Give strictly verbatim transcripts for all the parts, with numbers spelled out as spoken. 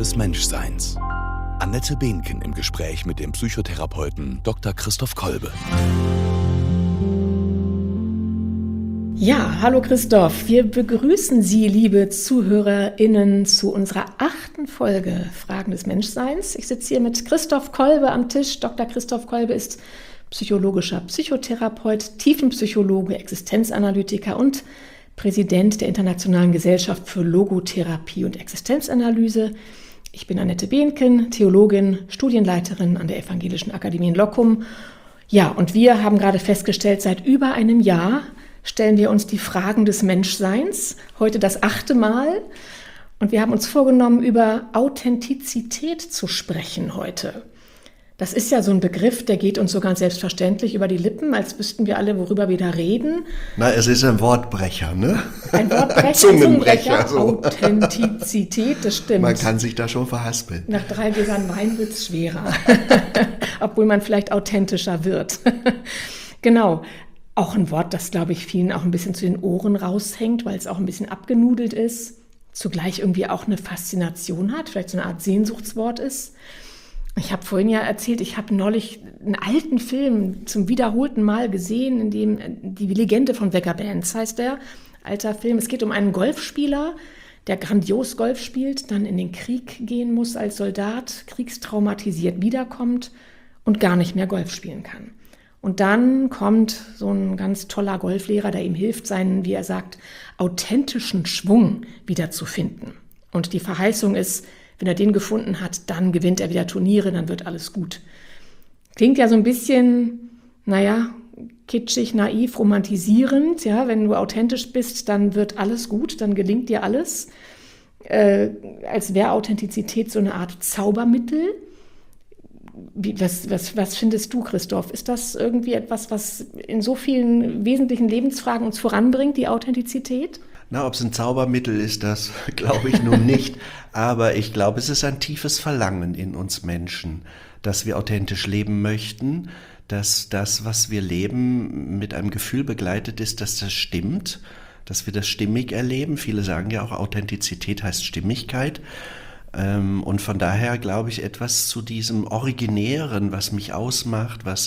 des Menschseins. Annette Behnken im Gespräch mit dem Psychotherapeuten Doktor Christoph Kolbe. Ja, hallo Christoph. Wir begrüßen Sie, liebe ZuhörerInnen, zu unserer achten Folge Fragen des Menschseins. Ich sitze hier mit Christoph Kolbe am Tisch. Doktor Christoph Kolbe ist psychologischer Psychotherapeut, Tiefenpsychologe, Existenzanalytiker und Präsident der Internationalen Gesellschaft für Logotherapie und Existenzanalyse. Ich bin Annette Behnken, Theologin, Studienleiterin an der Evangelischen Akademie in Loccum. Ja, und wir haben gerade festgestellt, seit über einem Jahr stellen wir uns die Fragen des Menschseins, heute das achte Mal. Und wir haben uns vorgenommen, über Authentizität zu sprechen heute. Das ist ja so ein Begriff, der geht uns so ganz selbstverständlich über die Lippen, als wüssten wir alle, worüber wir da reden. Na, es ist ein Wortbrecher, ne? Ein Wortbrecher, ein Zungenbrecher, so. Authentizität, das stimmt. Man kann sich da schon verhaspeln. Nach drei Gläsern Wein wird es schwerer, obwohl man vielleicht authentischer wird. Genau, auch ein Wort, das, glaube ich, vielen auch ein bisschen zu den Ohren raushängt, weil es auch ein bisschen abgenudelt ist, zugleich irgendwie auch eine Faszination hat, vielleicht so eine Art Sehnsuchtswort ist. Ich habe vorhin ja erzählt, ich habe neulich einen alten Film zum wiederholten Mal gesehen, in dem die Legende von Wecker Bands heißt der, alter Film. Es geht um einen Golfspieler, der grandios Golf spielt, dann in den Krieg gehen muss als Soldat, kriegstraumatisiert wiederkommt und gar nicht mehr Golf spielen kann. Und dann kommt so ein ganz toller Golflehrer, der ihm hilft, seinen, wie er sagt, authentischen Schwung wiederzufinden. Und die Verheißung ist, wenn er den gefunden hat, dann gewinnt er wieder Turniere, dann wird alles gut. Klingt ja so ein bisschen, naja, kitschig, naiv, romantisierend. Ja, wenn du authentisch bist, dann wird alles gut, dann gelingt dir alles. Äh, als wäre Authentizität so eine Art Zaubermittel. Wie, was, was, was findest du, Christoph? Ist das irgendwie etwas, was in so vielen wesentlichen Lebensfragen uns voranbringt, die Authentizität? Na, ob es ein Zaubermittel ist, das glaube ich nun nicht. Aber ich glaube, es ist ein tiefes Verlangen in uns Menschen, dass wir authentisch leben möchten, dass das, was wir leben, mit einem Gefühl begleitet ist, dass das stimmt, dass wir das stimmig erleben. Viele sagen ja auch, Authentizität heißt Stimmigkeit. Und von daher glaube ich, etwas zu diesem Originären, was mich ausmacht, was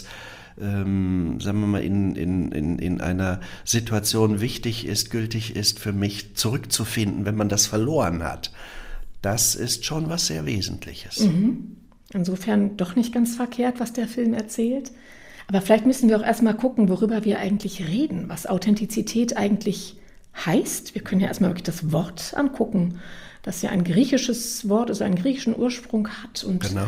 Ähm, sagen wir mal, in, in, in, in einer Situation wichtig ist, gültig ist, für mich zurückzufinden, wenn man das verloren hat. Das ist schon was sehr Wesentliches. Mhm. Insofern doch nicht ganz verkehrt, was der Film erzählt. Aber vielleicht müssen wir auch erstmal gucken, worüber wir eigentlich reden, was Authentizität eigentlich heißt. Wir können ja erstmal wirklich das Wort angucken, das ja ein griechisches Wort, also einen griechischen Ursprung hat. Und genau.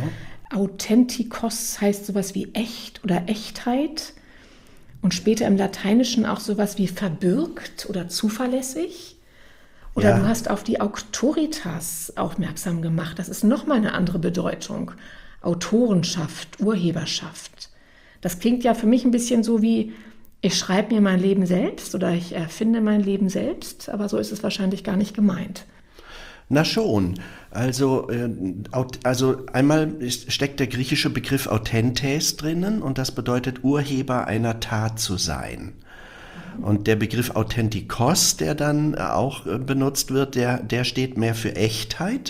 Authentikos heißt sowas wie echt oder Echtheit und später im Lateinischen auch sowas wie verbürgt oder zuverlässig. Oder ja. Du hast auf die Auctoritas aufmerksam gemacht. Das ist nochmal eine andere Bedeutung. Autorenschaft, Urheberschaft. Das klingt ja für mich ein bisschen so wie, ich schreibe mir mein Leben selbst oder ich erfinde mein Leben selbst, aber so ist es wahrscheinlich gar nicht gemeint. Na schon. Also, äh, also einmal ist, steckt der griechische Begriff authentes drinnen und das bedeutet Urheber einer Tat zu sein. Und der Begriff authentikos, der dann auch äh, benutzt wird, der, der steht mehr für Echtheit.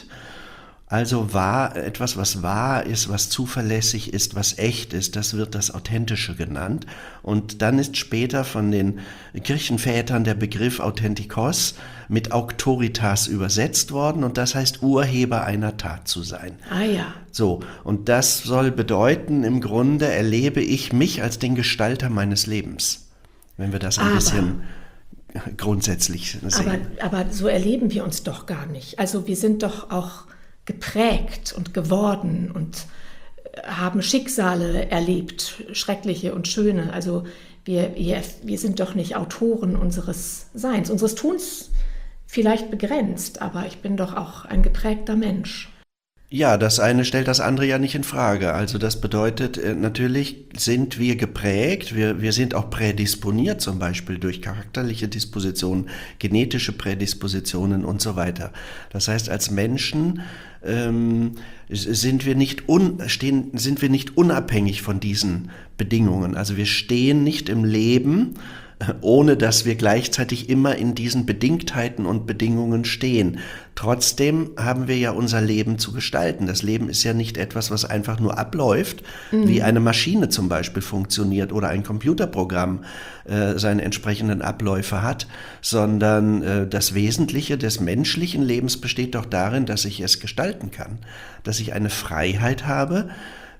Also wahr, etwas, was wahr ist, was zuverlässig ist, was echt ist, das wird das Authentische genannt. Und dann ist später von den Kirchenvätern der Begriff Authentikos mit Auctoritas übersetzt worden und das heißt Urheber einer Tat zu sein. Ah ja. So, und das soll bedeuten, im Grunde erlebe ich mich als den Gestalter meines Lebens, wenn wir das ein aber, bisschen grundsätzlich sehen. Aber, aber so erleben wir uns doch gar nicht. Also wir sind doch auch geprägt und geworden und haben Schicksale erlebt, schreckliche und schöne. Also wir, wir, wir sind doch nicht Autoren unseres Seins, unseres Tuns vielleicht begrenzt, aber ich bin doch auch ein geprägter Mensch. Ja, das eine stellt das andere ja nicht in Frage. Also das bedeutet, natürlich sind wir geprägt, wir, wir sind auch prädisponiert, zum Beispiel durch charakterliche Dispositionen, genetische Prädispositionen und so weiter. Das heißt, als Menschen ähm, sind wir nicht un, stehen, sind wir nicht unabhängig von diesen Bedingungen. Also wir stehen nicht im Leben ohne dass wir gleichzeitig immer in diesen Bedingtheiten und Bedingungen stehen. Trotzdem haben wir ja unser Leben zu gestalten. Das Leben ist ja nicht etwas, was einfach nur abläuft, mhm. wie eine Maschine zum Beispiel funktioniert oder ein Computerprogramm äh, seine entsprechenden Abläufe hat, sondern äh, das Wesentliche des menschlichen Lebens besteht doch darin, dass ich es gestalten kann, dass ich eine Freiheit habe,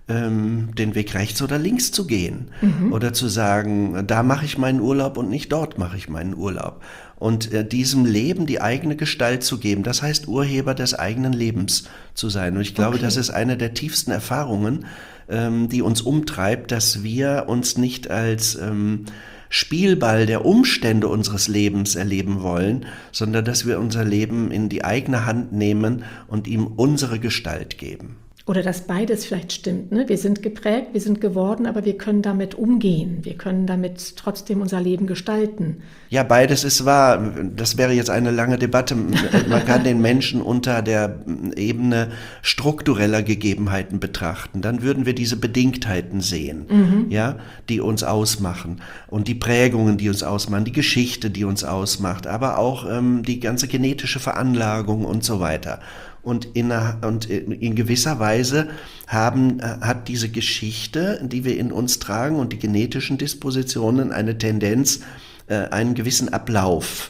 den Weg rechts oder links zu gehen mhm. oder zu sagen, da mache ich meinen Urlaub und nicht dort mache ich meinen Urlaub. Und äh, diesem Leben die eigene Gestalt zu geben, das heißt Urheber des eigenen Lebens zu sein. Und ich glaube, okay. das ist eine der tiefsten Erfahrungen, ähm, die uns umtreibt, dass wir uns nicht als ähm, Spielball der Umstände unseres Lebens erleben wollen, sondern dass wir unser Leben in die eigene Hand nehmen und ihm unsere Gestalt geben. Oder dass beides vielleicht stimmt. Ne? Wir sind geprägt, wir sind geworden, aber wir können damit umgehen. Wir können damit trotzdem unser Leben gestalten. Ja, beides ist wahr. Das wäre jetzt eine lange Debatte. Man kann den Menschen unter der Ebene struktureller Gegebenheiten betrachten. Dann würden wir diese Bedingtheiten sehen, mhm. ja, die uns ausmachen. Und die Prägungen, die uns ausmachen, die Geschichte, die uns ausmacht, aber auch ähm, die ganze genetische Veranlagung und so weiter. Und in, und in gewisser Weise haben, hat diese Geschichte, die wir in uns tragen und die genetischen Dispositionen eine Tendenz, einen gewissen Ablauf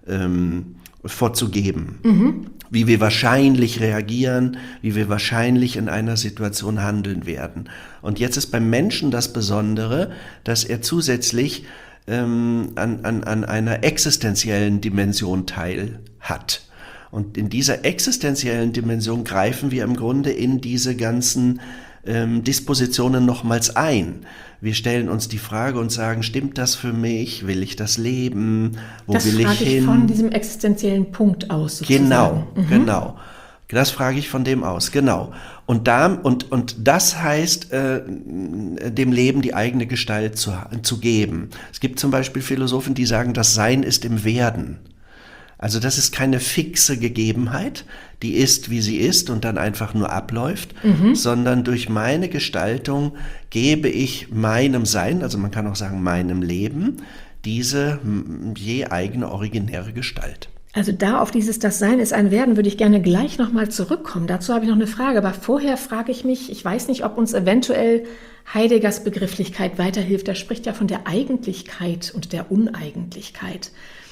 ähm, vorzugeben. Mhm. Wie wir wahrscheinlich reagieren, wie wir wahrscheinlich in einer Situation handeln werden. Und jetzt ist beim Menschen das Besondere, dass er zusätzlich ähm, an, an, an einer existenziellen Dimension teil hat. Und in dieser existenziellen Dimension greifen wir im Grunde in diese ganzen ähm, Dispositionen nochmals ein. Wir stellen uns die Frage und sagen, stimmt das für mich? Will ich das leben? Wo das will ich hin? Das frage ich von diesem existenziellen Punkt aus sozusagen. Genau, mhm. genau. Das frage ich von dem aus, genau. Und, da, und, und das heißt, äh, dem Leben die eigene Gestalt zu, zu geben. Es gibt zum Beispiel Philosophen, die sagen, das Sein ist im Werden. Also das ist keine fixe Gegebenheit, die ist, wie sie ist und dann einfach nur abläuft, mhm. sondern durch meine Gestaltung gebe ich meinem Sein, also man kann auch sagen meinem Leben, diese je eigene originäre Gestalt. Also da auf dieses Das Sein ist ein Werden würde ich gerne gleich nochmal zurückkommen. Dazu habe ich noch eine Frage, aber vorher frage ich mich, ich weiß nicht, ob uns eventuell Heideggers Begrifflichkeit weiterhilft. Er spricht ja von der Eigentlichkeit und der Uneigentlichkeit.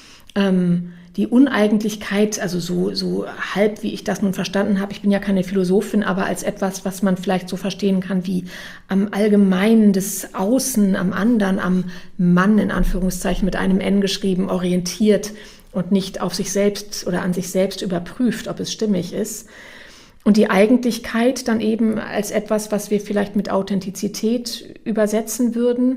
Ähm, die Uneigentlichkeit, also so, so halb, wie ich das nun verstanden habe, ich bin ja keine Philosophin, aber als etwas, was man vielleicht so verstehen kann wie am Allgemeinen des Außen, am anderen, am Mann, in Anführungszeichen mit einem N geschrieben, orientiert und nicht auf sich selbst oder an sich selbst überprüft, ob es stimmig ist. Und die Eigentlichkeit dann eben als etwas, was wir vielleicht mit Authentizität übersetzen würden.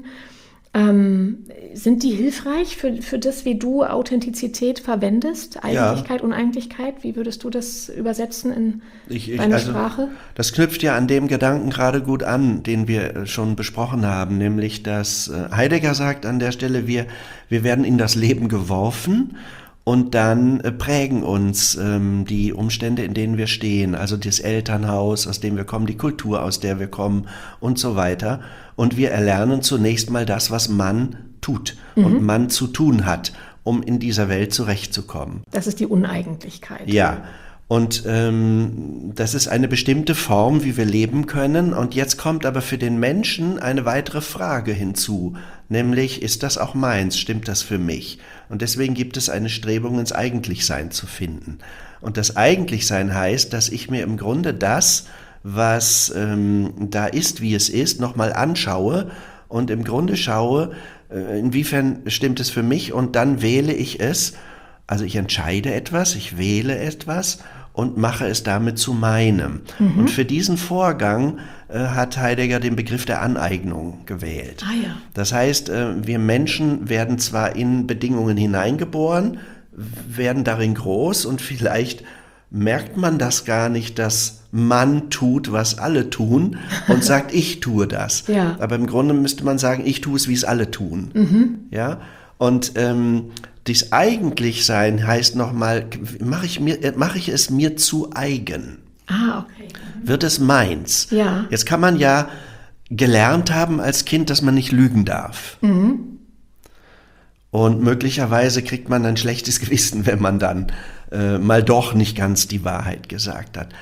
Ähm, sind die hilfreich für, für das, wie du Authentizität verwendest? Eigentlichkeit, ja. Uneigentlichkeit? Wie würdest du das übersetzen in ich, ich, deine also, Sprache? Das knüpft ja an dem Gedanken gerade gut an, den wir schon besprochen haben, nämlich dass Heidegger sagt an der Stelle, wir, wir werden in das Leben geworfen und dann äh, prägen uns ähm, die Umstände, in denen wir stehen, also das Elternhaus, aus dem wir kommen, die Kultur, aus der wir kommen und so weiter. Und wir erlernen zunächst mal das, was man tut mhm. und man zu tun hat, um in dieser Welt zurechtzukommen. Das ist die Uneigentlichkeit. Ja. Und ähm, das ist eine bestimmte Form, wie wir leben können. Und jetzt kommt aber für den Menschen eine weitere Frage hinzu, nämlich, ist das auch meins? Stimmt das für mich? Und deswegen gibt es eine Strebung, ins Eigentlichsein zu finden. Und das Eigentlichsein heißt, dass ich mir im Grunde das, was ähm, da ist, wie es ist, nochmal anschaue und im Grunde schaue, äh, inwiefern stimmt es für mich, und dann wähle ich es. Also ich entscheide etwas, ich wähle etwas und mache es damit zu meinem. Mhm. Und für diesen Vorgang äh, hat Heidegger den Begriff der Aneignung gewählt. Ah, ja. Das heißt, äh, wir Menschen werden zwar in Bedingungen hineingeboren, werden darin groß und vielleicht merkt man das gar nicht, dass man tut, was alle tun und sagt, ich tue das. Ja. Aber im Grunde müsste man sagen, ich tue es, wie es alle tun. Mhm. Ja? Und ähm, dies Eigentlichsein heißt nochmal, mache ich, mir, mache ich es mir zu eigen? Ah, okay. Wird es meins? Ja. Jetzt kann man ja gelernt haben als Kind, dass man nicht lügen darf. Mhm. Und möglicherweise kriegt man ein schlechtes Gewissen, wenn man dann äh, mal doch nicht ganz die Wahrheit gesagt hat.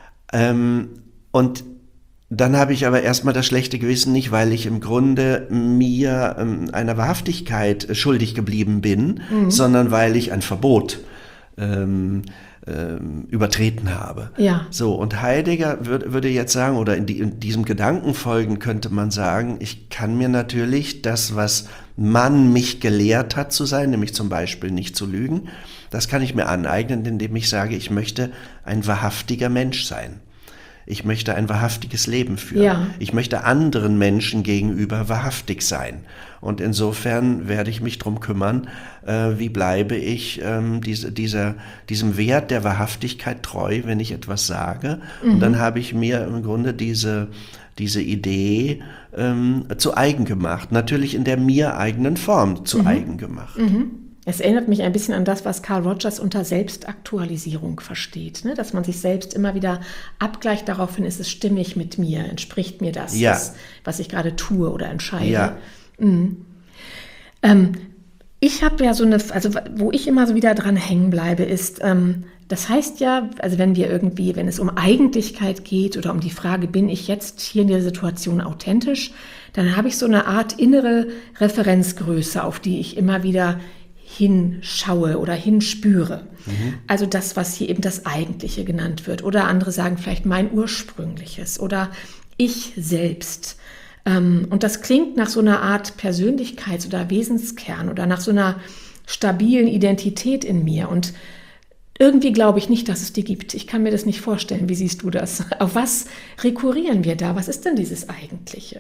Ähm, und dann habe ich aber erstmal das schlechte Gewissen nicht, weil ich im Grunde mir ähm, einer Wahrhaftigkeit äh, schuldig geblieben bin, mhm. sondern weil ich ein Verbot ähm, ähm, übertreten habe. Ja. So, und Heidegger würd, würde jetzt sagen, oder in, die, in diesem Gedanken folgen könnte man sagen, ich kann mir natürlich das, was man mich gelehrt hat zu sein, nämlich zum Beispiel nicht zu lügen, das kann ich mir aneignen, indem ich sage, ich möchte ein wahrhaftiger Mensch sein. Ich möchte ein wahrhaftiges Leben führen. Ja. Ich möchte anderen Menschen gegenüber wahrhaftig sein. Und insofern werde ich mich drum kümmern, äh, wie bleibe ich ähm, diese, dieser, diesem Wert der Wahrhaftigkeit treu, wenn ich etwas sage. Mhm. Und dann habe ich mir im Grunde diese, diese Idee ähm, zu eigen gemacht. Natürlich in der mir eigenen Form zu mhm. eigen gemacht. Mhm. Es erinnert mich ein bisschen an das, was Carl Rogers unter Selbstaktualisierung versteht, ne? Dass man sich selbst immer wieder abgleicht daraufhin, ist es stimmig mit mir, entspricht mir das, ja. was, was ich gerade tue oder entscheide. Ja. Mhm. Ähm, ich habe ja so eine, also wo ich immer so wieder dran hängen bleibe, ist, ähm, das heißt ja, also wenn wir irgendwie, wenn es um Eigentlichkeit geht oder um die Frage, bin ich jetzt hier in der Situation authentisch, dann habe ich so eine Art innere Referenzgröße, auf die ich immer wieder hinschaue oder hinspüre. Mhm. Also das, was hier eben das Eigentliche genannt wird. Oder andere sagen vielleicht mein Ursprüngliches oder ich selbst. Und das klingt nach so einer Art Persönlichkeits- oder Wesenskern oder nach so einer stabilen Identität in mir. Und irgendwie glaube ich nicht, dass es die gibt. Ich kann mir das nicht vorstellen. Wie siehst du das? Auf was rekurrieren wir da? Was ist denn dieses Eigentliche?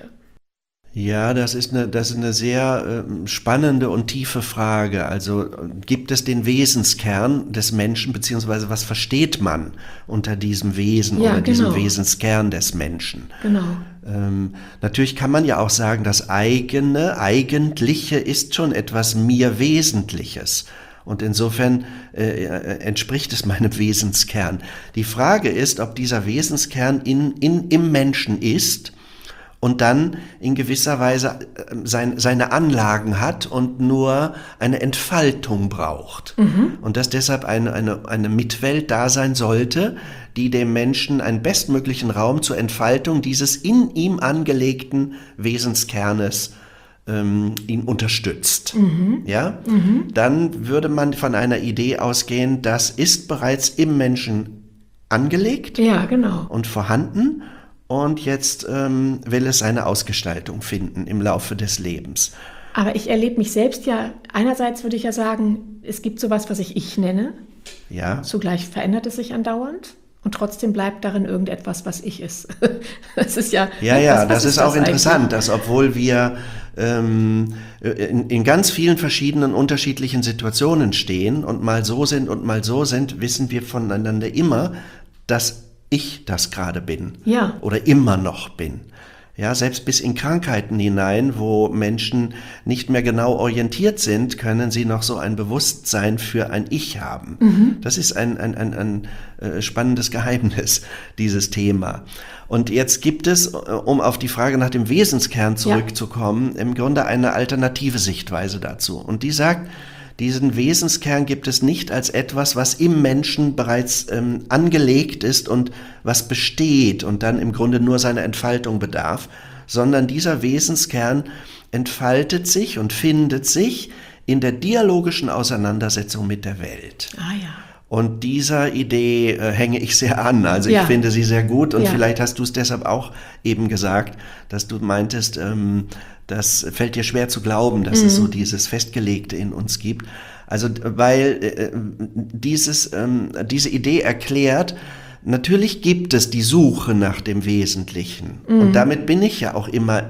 Ja, das ist eine, das ist eine sehr äh, spannende und tiefe Frage. Also gibt es den Wesenskern des Menschen, beziehungsweise was versteht man unter diesem Wesen ja, oder genau. diesem Wesenskern des Menschen? Genau. Ähm, natürlich kann man ja auch sagen, das eigene, Eigentliche ist schon etwas mir Wesentliches. Und insofern äh, entspricht es meinem Wesenskern. Die Frage ist, ob dieser Wesenskern in, in, im Menschen ist und dann in gewisser Weise sein, seine Anlagen hat und nur eine Entfaltung braucht. Mhm. Und dass deshalb eine, eine, eine Mitwelt da sein sollte, die dem Menschen einen bestmöglichen Raum zur Entfaltung dieses in ihm angelegten Wesenskernes ähm, ihn unterstützt. Mhm. Ja? Mhm. Dann würde man von einer Idee ausgehen, das ist bereits im Menschen angelegt ja, genau. und vorhanden. Und jetzt ähm, will es seine Ausgestaltung finden im Laufe des Lebens. Aber ich erlebe mich selbst ja, einerseits würde ich ja sagen, es gibt sowas, was ich Ich nenne. Ja. Zugleich verändert es sich andauernd. Und trotzdem bleibt darin irgendetwas, was ich ist. Das ist ja. Ja, ja, was, was das ist, ist auch das interessant, eigentlich? Dass obwohl wir ähm, in, in ganz vielen verschiedenen unterschiedlichen Situationen stehen und mal so sind und mal so sind, wissen wir voneinander immer, dass ich das gerade bin. Ja. Oder immer noch bin. Ja, selbst bis in Krankheiten hinein, wo Menschen nicht mehr genau orientiert sind, können sie noch so ein Bewusstsein für ein Ich haben. Mhm. Das ist ein, ein, ein, ein äh, spannendes Geheimnis, dieses Thema. Und jetzt gibt es, um auf die Frage nach dem Wesenskern zurückzukommen, ja. im Grunde eine alternative Sichtweise dazu. Und die sagt, diesen Wesenskern gibt es nicht als etwas, was im Menschen bereits ähm, angelegt ist und was besteht und dann im Grunde nur seiner Entfaltung bedarf, sondern dieser Wesenskern entfaltet sich und findet sich in der dialogischen Auseinandersetzung mit der Welt. Ah ja. Und dieser Idee äh, hänge ich sehr an. Also ja. ich finde sie sehr gut und ja. vielleicht hast du es deshalb auch eben gesagt, dass du meintest, ähm, das fällt dir schwer zu glauben, dass mhm. es so dieses Festgelegte in uns gibt. Also weil äh, dieses, ähm, diese Idee erklärt, natürlich gibt es die Suche nach dem Wesentlichen. Mhm. Und damit bin ich ja auch immer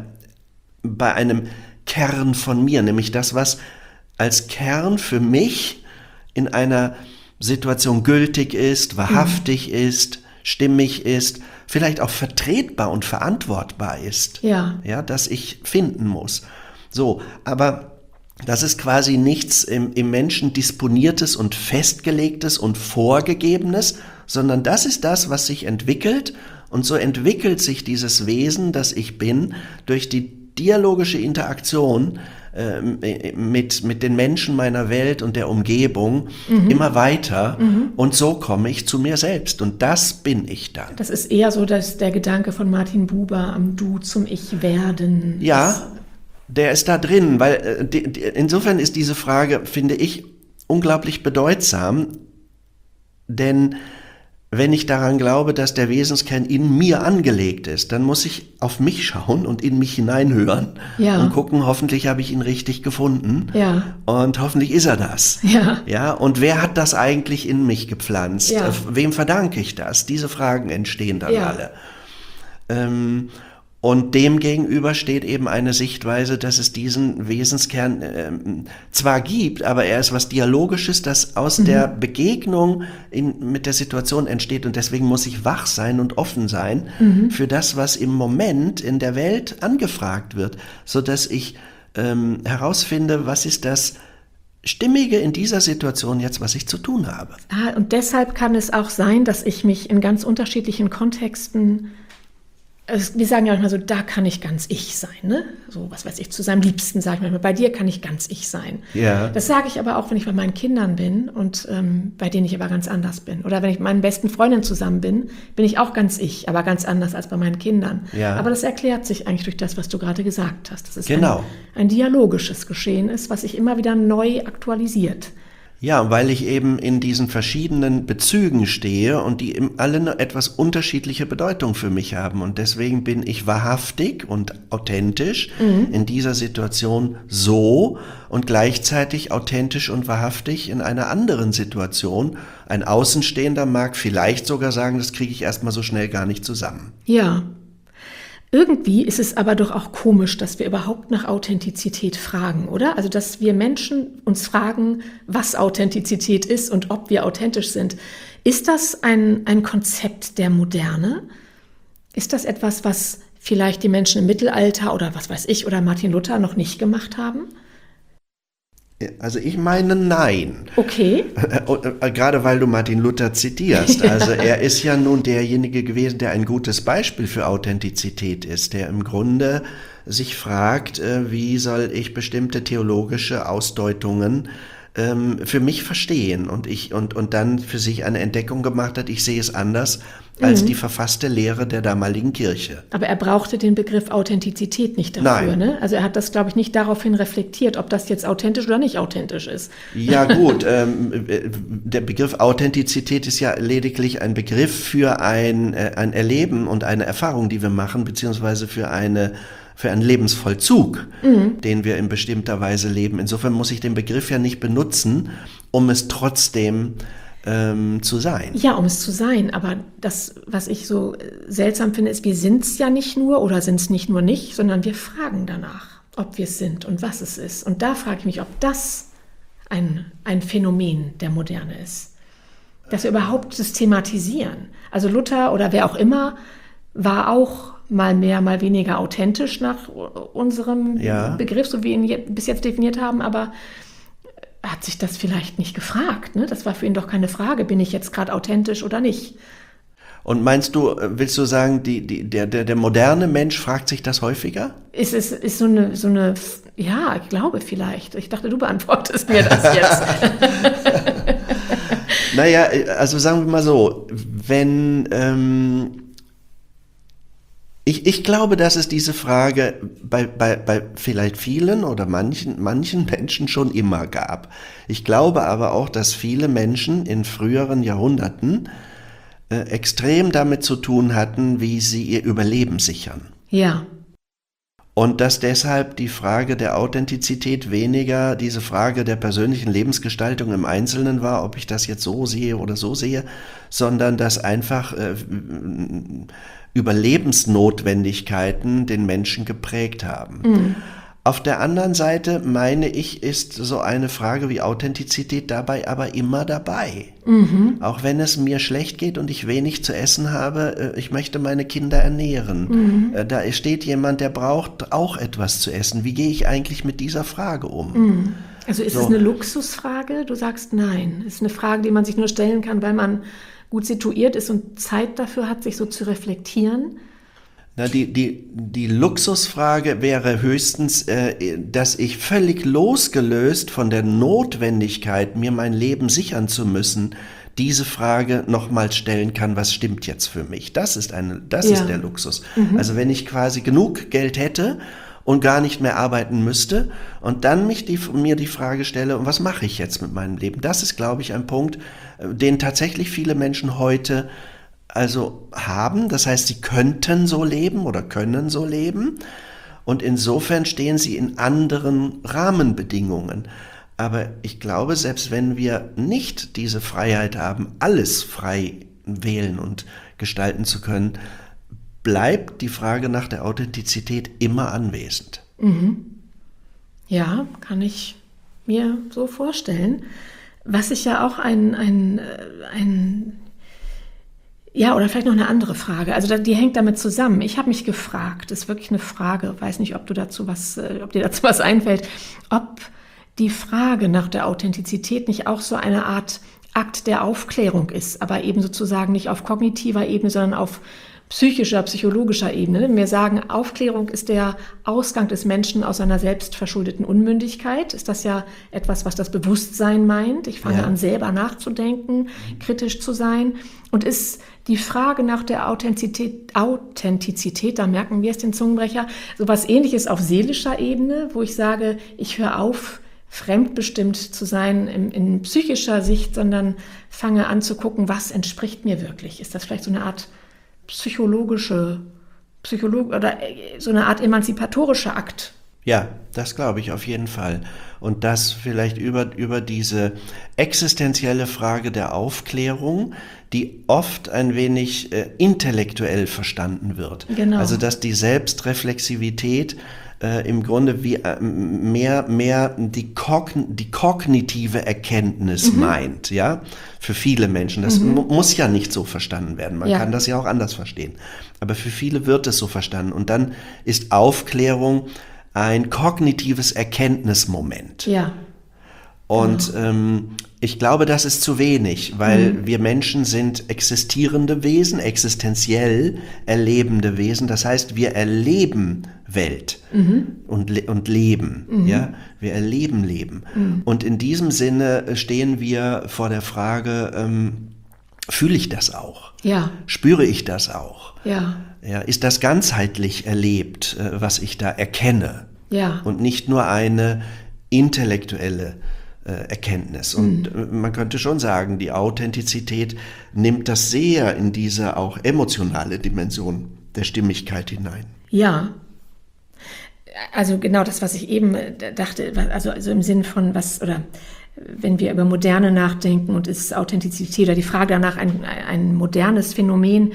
bei einem Kern von mir, nämlich das, was als Kern für mich in einer Situation gültig ist, wahrhaftig mhm. ist, stimmig ist, vielleicht auch vertretbar und verantwortbar ist, ja. Ja, dass ich finden muss. So, aber das ist quasi nichts im, im Menschen Disponiertes und Festgelegtes und Vorgegebenes, sondern das ist das, was sich entwickelt und so entwickelt sich dieses Wesen, das ich bin, durch die dialogische Interaktion äh, mit, mit den Menschen meiner Welt und der Umgebung mhm. immer weiter mhm. und so komme ich zu mir selbst und das bin ich dann. Das ist eher so, dass der Gedanke von Martin Buber am Du zum Ich werden. Ja, der ist da drin, weil äh, die, die, insofern ist diese Frage, finde ich, unglaublich bedeutsam, denn wenn ich daran glaube, dass der Wesenskern in mir angelegt ist, dann muss ich auf mich schauen und in mich hineinhören ja. und gucken, hoffentlich habe ich ihn richtig gefunden ja. und hoffentlich ist er das. Ja. Ja, und wer hat das eigentlich in mich gepflanzt? Ja. Wem verdanke ich das? Diese Fragen entstehen dann ja. alle. Ähm, Und dem gegenüber steht eben eine Sichtweise, dass es diesen Wesenskern äh, zwar gibt, aber er ist was Dialogisches, das aus mhm. der Begegnung in, mit der Situation entsteht. Und deswegen muss ich wach sein und offen sein mhm. für das, was im Moment in der Welt angefragt wird, sodass ich ähm, herausfinde, was ist das Stimmige in dieser Situation jetzt, was ich zu tun habe. Ah, und deshalb kann es auch sein, dass ich mich in ganz unterschiedlichen Kontexten Also wir sagen ja manchmal so, da kann ich ganz ich sein, ne? So, was weiß ich, zu seinem Liebsten sage ich manchmal, bei dir kann ich ganz ich sein. Ja. Das sage ich aber auch, wenn ich bei meinen Kindern bin und ähm, bei denen ich aber ganz anders bin. Oder wenn ich mit meinen besten Freundinnen zusammen bin, bin ich auch ganz ich, aber ganz anders als bei meinen Kindern. Ja. Aber das erklärt sich eigentlich durch das, was du gerade gesagt hast. Dass es genau. ein, ein dialogisches Geschehen ist, was sich immer wieder neu aktualisiert. Ja, weil ich eben in diesen verschiedenen Bezügen stehe und die alle eine etwas unterschiedliche Bedeutung für mich haben. Und deswegen bin ich wahrhaftig und authentisch mhm. in dieser Situation so und gleichzeitig authentisch und wahrhaftig in einer anderen Situation. Ein Außenstehender mag vielleicht sogar sagen, das kriege ich erstmal so schnell gar nicht zusammen. Ja. Irgendwie ist es aber doch auch komisch, dass wir überhaupt nach Authentizität fragen, oder? Also, dass wir Menschen uns fragen, was Authentizität ist und ob wir authentisch sind. Ist das ein, ein Konzept der Moderne? Ist das etwas, was vielleicht die Menschen im Mittelalter oder was weiß ich oder Martin Luther noch nicht gemacht haben? Also ich meine nein. Okay. Gerade weil du Martin Luther zitierst. Also er ist ja nun derjenige gewesen, der ein gutes Beispiel für Authentizität ist, der im Grunde sich fragt, wie soll ich bestimmte theologische Ausdeutungen ähm, für mich verstehen und ich und und dann für sich eine Entdeckung gemacht hat, ich sehe es anders als mhm. die verfasste Lehre der damaligen Kirche. Aber er brauchte den Begriff Authentizität nicht dafür, Nein. ne? Also er hat das, glaube ich, nicht daraufhin reflektiert, ob das jetzt authentisch oder nicht authentisch ist. Ja gut, ähm, der Begriff Authentizität ist ja lediglich ein Begriff für ein, äh, ein Erleben und eine Erfahrung, die wir machen, beziehungsweise für eine für einen Lebensvollzug, mhm. den wir in bestimmter Weise leben. Insofern muss ich den Begriff ja nicht benutzen, um es trotzdem ähm, zu sein. Ja, um es zu sein. Aber das, was ich so seltsam finde, ist, wir sind es ja nicht nur oder sind es nicht nur nicht, sondern wir fragen danach, ob wir es sind und was es ist. Und da frage ich mich, ob das ein, ein Phänomen der Moderne ist. Dass wir überhaupt systematisieren. Also Luther oder wer auch immer war auch mal mehr, mal weniger authentisch nach unserem ja. Begriff, so wie wir ihn bis jetzt definiert haben, aber hat sich das vielleicht nicht gefragt, ne? Das war für ihn doch keine Frage, bin ich jetzt gerade authentisch oder nicht? Und meinst du, willst du sagen, die, die, der, der, der moderne Mensch fragt sich das häufiger? Ist es ist so eine, so eine, ja, ich glaube vielleicht. Ich dachte, du beantwortest mir das jetzt. Naja, also sagen wir mal so, wenn... Ähm, Ich, ich glaube, dass es diese Frage bei, bei, bei vielleicht vielen oder manchen, manchen Menschen schon immer gab. Ich glaube aber auch, dass viele Menschen in früheren Jahrhunderten äh, extrem damit zu tun hatten, wie sie ihr Überleben sichern. Ja. Und dass deshalb die Frage der Authentizität weniger diese Frage der persönlichen Lebensgestaltung im Einzelnen war, ob ich das jetzt so sehe oder so sehe, sondern dass einfach äh, Überlebensnotwendigkeiten den Menschen geprägt haben. Mhm. Auf der anderen Seite, meine ich, ist so eine Frage wie Authentizität dabei aber immer dabei. Mhm. Auch wenn es mir schlecht geht und ich wenig zu essen habe, ich möchte meine Kinder ernähren. Mhm. Da steht jemand, der braucht auch etwas zu essen. Wie gehe ich eigentlich mit dieser Frage um? Mhm. Also ist so. Es eine Luxusfrage? Du sagst nein. Es ist eine Frage, die man sich nur stellen kann, weil man gut situiert ist und Zeit dafür hat, sich so zu reflektieren. Na, die, die, die Luxusfrage wäre höchstens, äh, dass ich völlig losgelöst von der Notwendigkeit, mir mein Leben sichern zu müssen, diese Frage nochmals stellen kann, was stimmt jetzt für mich? Das ist eine, das ja. ist der Luxus. Mhm. Also wenn ich quasi genug Geld hätte und gar nicht mehr arbeiten müsste und dann mich die, mir die Frage stelle, was mache ich jetzt mit meinem Leben? Das ist, glaube ich, ein Punkt, den tatsächlich viele Menschen heute also haben. Das heißt, sie könnten so leben oder können so leben und insofern stehen sie in anderen Rahmenbedingungen. Aber ich glaube, selbst wenn wir nicht diese Freiheit haben, alles frei wählen und gestalten zu können, bleibt die Frage nach der Authentizität immer anwesend. Mhm. Ja, kann ich mir so vorstellen. Was ich ja auch ein, ein, ein ja, oder vielleicht noch eine andere Frage. Also die hängt damit zusammen. Ich habe mich gefragt, das ist wirklich eine Frage, weiß nicht, ob du dazu was, ob dir dazu was einfällt, ob die Frage nach der Authentizität nicht auch so eine Art Akt der Aufklärung ist, aber eben sozusagen nicht auf kognitiver Ebene, sondern auf psychischer, psychologischer Ebene. Wir sagen, Aufklärung ist der Ausgang des Menschen aus seiner selbstverschuldeten Unmündigkeit. Ist das ja etwas, was das Bewusstsein meint. Ich fange ja. an, selber nachzudenken, kritisch zu sein. Und ist die Frage nach der Authentizität, Authentizität, da merken wir es, den Zungenbrecher, so was Ähnliches auf seelischer Ebene, wo ich sage, ich höre auf, fremdbestimmt zu sein in, in psychischer Sicht, sondern fange an zu gucken, was entspricht mir wirklich. Ist das vielleicht so eine Art psychologische, Psycholog oder so eine Art emanzipatorischer Akt? Ja, das glaube ich auf jeden Fall. Und das vielleicht über, über diese existenzielle Frage der Aufklärung, die oft ein wenig äh, intellektuell verstanden wird. Genau. Also dass die Selbstreflexivität äh, im Grunde wie äh, mehr, mehr die, Kogn- die kognitive Erkenntnis mhm. meint, ja, für viele Menschen. Das mhm. mu- muss ja nicht so verstanden werden. Man ja. kann das ja auch anders verstehen. Aber für viele wird es so verstanden. Und dann ist Aufklärung ein kognitives Erkenntnismoment. Ja. Und ja. ähm, ich glaube, das ist zu wenig, weil mhm. wir Menschen sind existierende Wesen, existenziell erlebende Wesen. Das heißt, wir erleben Welt mhm. und, le- und Leben. Mhm. Ja? Wir erleben Leben. Mhm. Und in diesem Sinne stehen wir vor der Frage, ähm, fühle ich das auch? Ja. Spüre ich das auch? Ja. Ja, ist das ganzheitlich erlebt, äh, was ich da erkenne? Ja. Und nicht nur eine intellektuelle äh, Erkenntnis. Und mhm. man könnte schon sagen, die Authentizität nimmt das sehr in diese auch emotionale Dimension der Stimmigkeit hinein. Ja. Also genau das, was ich eben dachte, also, also im Sinn von was, oder wenn wir über Moderne nachdenken und ist Authentizität oder die Frage danach ein, ein modernes Phänomen.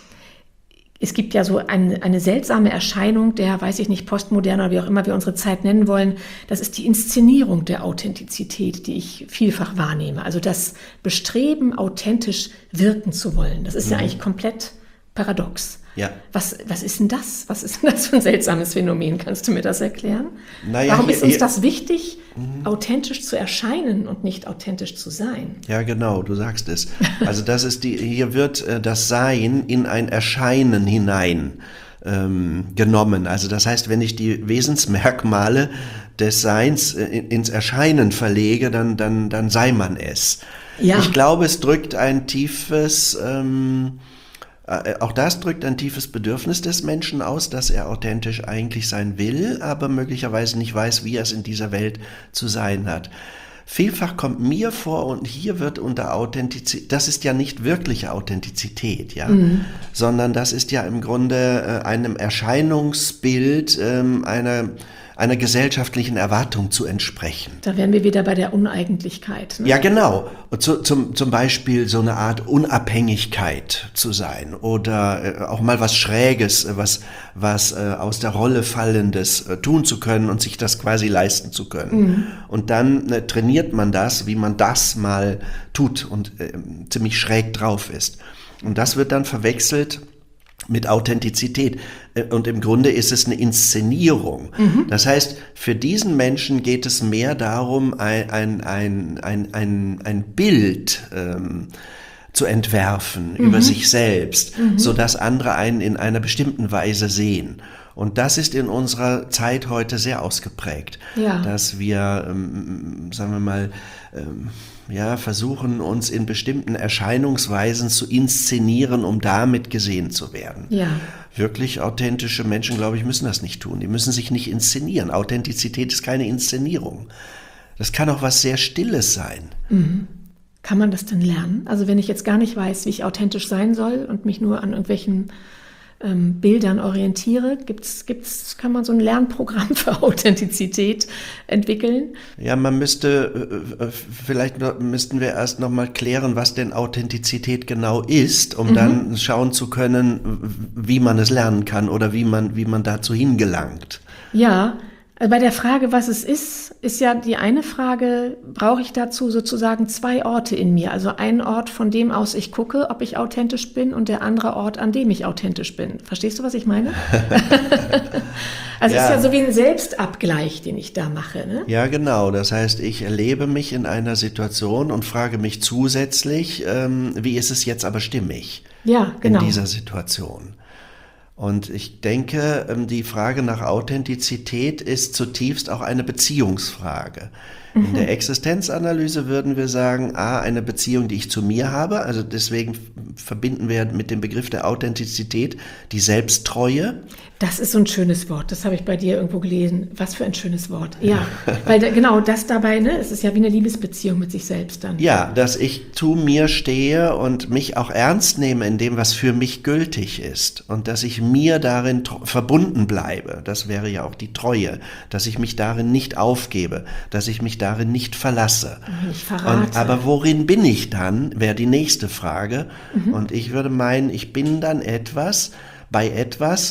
Es gibt ja so ein, eine seltsame Erscheinung der, weiß ich nicht, postmoderner oder wie auch immer wir unsere Zeit nennen wollen. Das ist die Inszenierung der Authentizität, die ich vielfach wahrnehme. Also das Bestreben, authentisch wirken zu wollen. Das ist mhm. ja eigentlich komplett paradox. Ja. Was, was ist denn das? Was ist denn das für ein seltsames Phänomen? Kannst du mir das erklären? Naja, Warum hier, ist uns hier, das wichtig, mhm. authentisch zu erscheinen und nicht authentisch zu sein? Ja, genau, du sagst es. Also das ist die, hier wird äh, das Sein in ein Erscheinen hinein ähm, genommen. Also das heißt, wenn ich die Wesensmerkmale des Seins äh, ins Erscheinen verlege, dann, dann, dann sei man es. Ja. Ich glaube, es drückt ein tiefes... Ähm, Auch das drückt ein tiefes Bedürfnis des Menschen aus, dass er authentisch eigentlich sein will, aber möglicherweise nicht weiß, wie er es in dieser Welt zu sein hat. Vielfach kommt mir vor, und hier wird unter Authentizität, das ist ja nicht wirkliche Authentizität, ja, mhm. sondern das ist ja im Grunde einem Erscheinungsbild ähm, einer einer gesellschaftlichen Erwartung zu entsprechen. Da wären wir wieder bei der Uneigentlichkeit. Ne? Ja, genau. Zu, zum, zum Beispiel so eine Art Unabhängigkeit zu sein oder äh, auch mal was Schräges, was, was äh, aus der Rolle Fallendes äh, tun zu können und sich das quasi leisten zu können. Mhm. Und dann äh, trainiert man das, wie man das mal tut und äh, ziemlich schräg drauf ist. Und das wird dann verwechselt mit Authentizität. Und im Grunde ist es eine Inszenierung. Mhm. Das heißt, für diesen Menschen geht es mehr darum, ein, ein, ein, ein, ein, ein Bild ähm, zu entwerfen Mhm. über sich selbst, Mhm. sodass andere einen in einer bestimmten Weise sehen. Und das ist in unserer Zeit heute sehr ausgeprägt, Ja. dass wir, ähm, sagen wir mal, ähm, ja, versuchen, uns in bestimmten Erscheinungsweisen zu inszenieren, um damit gesehen zu werden. Ja. Wirklich authentische Menschen, glaube ich, müssen das nicht tun. Die müssen sich nicht inszenieren. Authentizität ist keine Inszenierung. Das kann auch was sehr Stilles sein. Mhm. Kann man das denn lernen? Also wenn ich jetzt gar nicht weiß, wie ich authentisch sein soll und mich nur an irgendwelchen ähm, Bildern orientiere, gibt's, gibt's, kann man so ein Lernprogramm für Authentizität entwickeln? Ja, man müsste, äh, äh, vielleicht noch, müssten wir erst noch mal klären, was denn Authentizität genau ist, um Mhm. dann schauen zu können, wie man es lernen kann oder wie man, wie man dazu hingelangt. Ja, also bei der Frage, was es ist, ist ja die eine Frage, brauche ich dazu sozusagen zwei Orte in mir? Also ein Ort, von dem aus ich gucke, ob ich authentisch bin, und der andere Ort, an dem ich authentisch bin. Verstehst du, was ich meine? Also es Ja. ist ja so wie ein Selbstabgleich, den ich da mache, ne? Ja, genau. Das heißt, ich erlebe mich in einer Situation und frage mich zusätzlich, ähm, wie ist es jetzt aber stimmig Ja, genau. in dieser Situation? Und ich denke, ähm, die Frage nach Authentizität ist zutiefst auch eine Beziehungsfrage. In der Existenzanalyse würden wir sagen, a, eine Beziehung, die ich zu mir habe, also deswegen verbinden wir mit dem Begriff der Authentizität die Selbsttreue. Das ist so ein schönes Wort, das habe ich bei dir irgendwo gelesen. Was für ein schönes Wort. Ja, weil da, genau das dabei, ne, es ist ja wie eine Liebesbeziehung mit sich selbst dann. Ja, dass ich zu mir stehe und mich auch ernst nehme in dem, was für mich gültig ist, und dass ich mir darin tr- verbunden bleibe. Das wäre ja auch die Treue, dass ich mich darin nicht aufgebe, dass ich mich darin nicht verlasse. Nicht verrate. Und, aber worin bin ich dann, wäre die nächste Frage. Und ich würde meinen, ich bin dann etwas, bei etwas,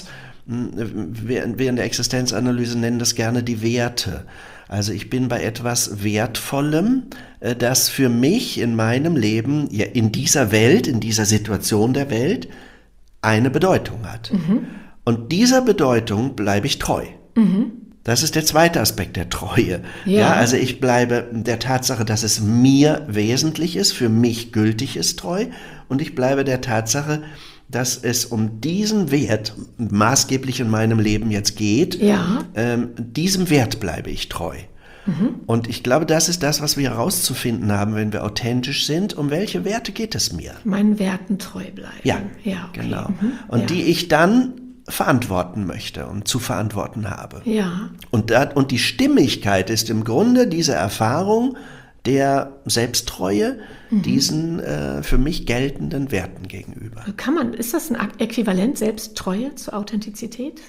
wir wir in der Existenzanalyse nennen das gerne die Werte. Also ich bin bei etwas Wertvollem, äh, das für mich in meinem Leben, ja, in dieser Welt, in dieser Situation der Welt, eine Bedeutung hat. Und dieser Bedeutung bleibe ich treu. Das ist der zweite Aspekt der Treue. Ja. Ja, also ich bleibe der Tatsache, dass es mir wesentlich ist, für mich gültig ist, treu. Und ich bleibe der Tatsache, dass es um diesen Wert maßgeblich in meinem Leben jetzt geht. Ja. Ähm, diesem Wert bleibe ich treu. Und ich glaube, das ist das, was wir herauszufinden haben, wenn wir authentisch sind. Um welche Werte geht es mir? Meinen Werten treu bleiben. Ja, Ja, okay. genau. Mhm. Und Ja. die ich dann verantworten möchte und zu verantworten habe. Ja. Und, da, und die Stimmigkeit ist im Grunde diese Erfahrung der Selbsttreue, diesen äh, für mich geltenden Werten gegenüber. Kann man, ist das ein Äquivalent, Selbsttreue zur Authentizität?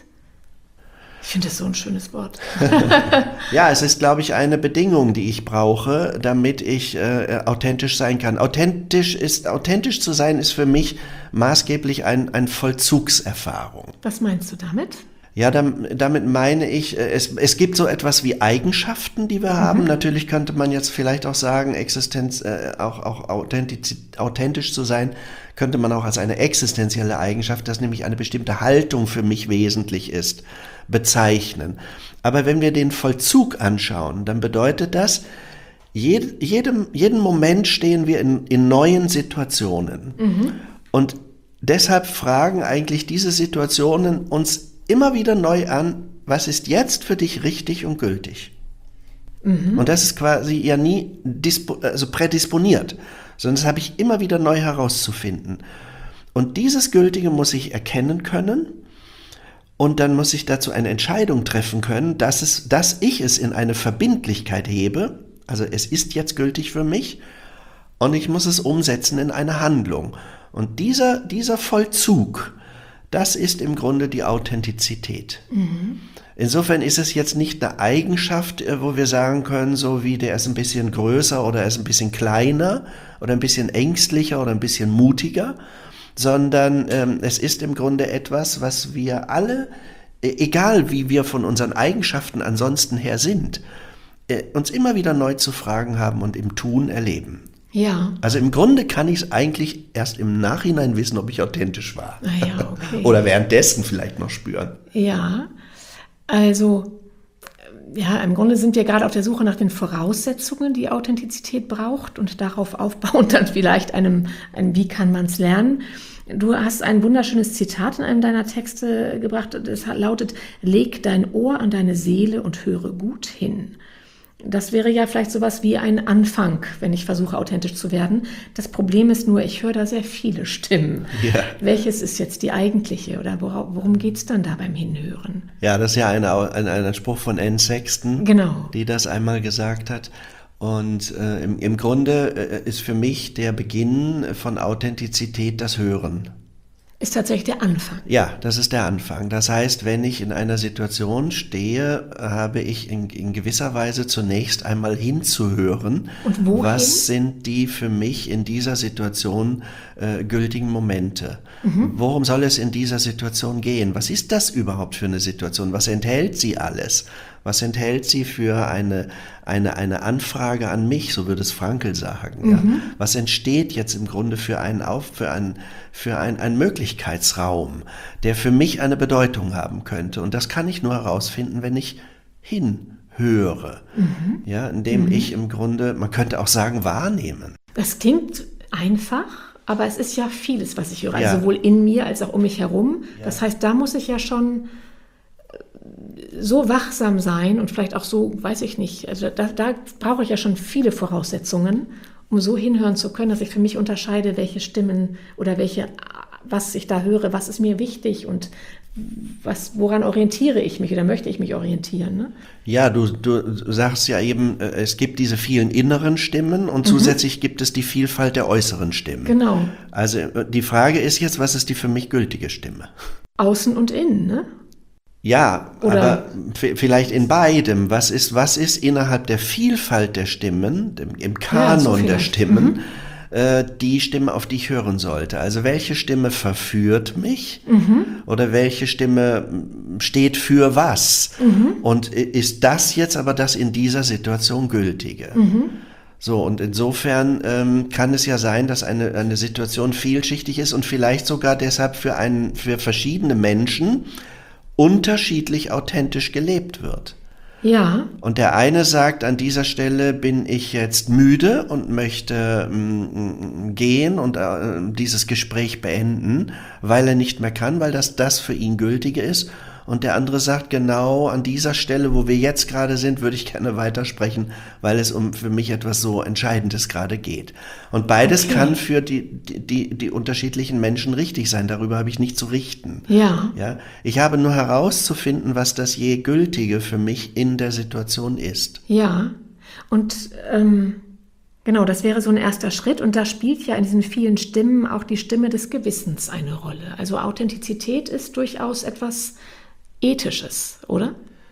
Ich finde das so ein schönes Wort. Ja, es ist, glaube ich, eine Bedingung, die ich brauche, damit ich äh, authentisch sein kann. Authentisch ist, authentisch zu sein ist für mich maßgeblich ein, ein Vollzugserfahrung. Was meinst du damit? Ja, dam- damit meine ich, äh, es, es gibt so etwas wie Eigenschaften, die wir haben. Natürlich könnte man jetzt vielleicht auch sagen, Existenz, äh, auch, auch authentiz- authentisch zu sein, könnte man auch als eine existenzielle Eigenschaft, dass nämlich eine bestimmte Haltung für mich wesentlich ist, bezeichnen. Aber wenn wir den Vollzug anschauen, dann bedeutet das, jed, jedem, jeden Moment stehen wir in, in neuen Situationen. Und deshalb fragen eigentlich diese Situationen uns immer wieder neu an, was ist jetzt für dich richtig und gültig? Und das ist quasi ja nie dispo, also prädisponiert, sondern das habe ich immer wieder neu herauszufinden. Und dieses Gültige muss ich erkennen können, und dann muss ich dazu eine Entscheidung treffen können, dass, es, dass ich es in eine Verbindlichkeit hebe, also es ist jetzt gültig für mich, und ich muss es umsetzen in eine Handlung. Und dieser, dieser Vollzug, das ist im Grunde die Authentizität. Insofern ist es jetzt nicht eine Eigenschaft, wo wir sagen können, so wie der ist ein bisschen größer oder er ist ein bisschen kleiner oder ein bisschen ängstlicher oder ein bisschen mutiger, sondern ähm, es ist im Grunde etwas, was wir alle, äh, egal wie wir von unseren Eigenschaften ansonsten her sind, äh, uns immer wieder neu zu fragen haben und im Tun erleben. Ja. Also im Grunde kann ich es eigentlich erst im Nachhinein wissen, ob ich authentisch war. Ah ja, okay. Oder währenddessen vielleicht noch spüren. Ja, also ja, im Grunde sind wir gerade auf der Suche nach den Voraussetzungen, die Authentizität braucht und darauf aufbauend dann vielleicht einem, einem wie kann man es lernen. Du hast ein wunderschönes Zitat in einem deiner Texte gebracht, das lautet, leg dein Ohr an deine Seele und höre gut hin. Das wäre ja vielleicht sowas wie ein Anfang, wenn ich versuche, authentisch zu werden. Das Problem ist nur, ich höre da sehr viele Stimmen. Ja. Welches ist jetzt die eigentliche oder worum, worum geht es dann da beim Hinhören? Ja, das ist ja eine, ein, ein Spruch von Anne Sexton, genau, die das einmal gesagt hat. Und äh, im, im Grunde äh, ist für mich der Beginn von Authentizität das Hören. Ist tatsächlich der Anfang. Ja, das ist der Anfang. Das heißt, wenn ich in einer Situation stehe, habe ich in, in gewisser Weise zunächst einmal hinzuhören. Und wohin? Was sind die für mich in dieser Situation äh, gültigen Momente? Mhm. Worum soll es in dieser Situation gehen? Was ist das überhaupt für eine Situation? Was enthält sie alles? Was enthält sie für eine, eine, eine Anfrage an mich, so würde es Frankl sagen. Mhm. Ja? Was entsteht jetzt im Grunde für einen, Auf, für einen, für einen, einen Möglichkeitsraum, der für mich eine Bedeutung haben könnte? Und das kann ich nur herausfinden, wenn ich hinhöre, mhm. ja, indem mhm. ich im Grunde, man könnte auch sagen, wahrnehmen. Das klingt einfach, aber es ist ja vieles, was ich höre, ja. also sowohl in mir als auch um mich herum. Ja. Das heißt, da muss ich ja schon so wachsam sein und vielleicht auch so, weiß ich nicht, also da, da brauche ich ja schon viele Voraussetzungen, um so hinhören zu können, dass ich für mich unterscheide, welche Stimmen oder welche, was ich da höre, was ist mir wichtig und was, woran orientiere ich mich oder möchte ich mich orientieren? Ne? Ja, du, du sagst ja eben, es gibt diese vielen inneren Stimmen und mhm. zusätzlich gibt es die Vielfalt der äußeren Stimmen. Genau. Also die Frage ist jetzt, was ist die für mich gültige Stimme? Außen und innen, ne? Ja, Oder aber f- vielleicht in beidem. Was ist, was ist innerhalb der Vielfalt der Stimmen, dem, im Kanon ja, so der Stimmen, mhm. äh, die Stimme, auf die ich hören sollte? Also welche Stimme verführt mich mhm. oder welche Stimme steht für was? Mhm. Und ist das jetzt aber das in dieser Situation Gültige? Mhm. So, und insofern ähm, kann es ja sein, dass eine, eine Situation vielschichtig ist und vielleicht sogar deshalb für, einen, für verschiedene Menschen unterschiedlich authentisch gelebt wird. Ja. Und der eine sagt, an dieser Stelle bin ich jetzt müde und möchte mm, gehen und äh, dieses Gespräch beenden, weil er nicht mehr kann, weil das das für ihn Gültige ist. Und der andere sagt, genau an dieser Stelle, wo wir jetzt gerade sind, würde ich gerne weitersprechen, weil es um für mich etwas so Entscheidendes gerade geht. Und beides okay. kann für die, die, die unterschiedlichen Menschen richtig sein. Darüber habe ich nicht zu richten. Ja. Ja. Ich habe nur herauszufinden, was das je Gültige für mich in der Situation ist. Ja. Und ähm, genau, das wäre so ein erster Schritt. Und da spielt ja in diesen vielen Stimmen auch die Stimme des Gewissens eine Rolle. Also Authentizität ist durchaus etwas Ethisches, oder?